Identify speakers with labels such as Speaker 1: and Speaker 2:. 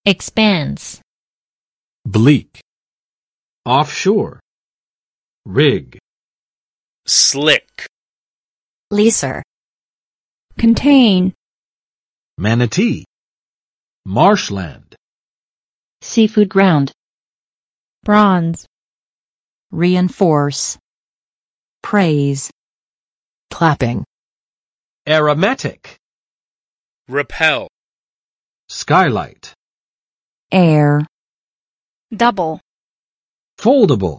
Speaker 1: expands,
Speaker 2: bleak, offshore, rig,
Speaker 3: slick,
Speaker 4: leaser,
Speaker 5: contain,
Speaker 2: manatee, marshland,
Speaker 6: seafood ground,
Speaker 5: bronze,
Speaker 6: reinforce, praise,
Speaker 4: clapping,
Speaker 2: aromatic,
Speaker 3: repel,
Speaker 2: skylight,
Speaker 6: air,
Speaker 5: double,
Speaker 2: foldable,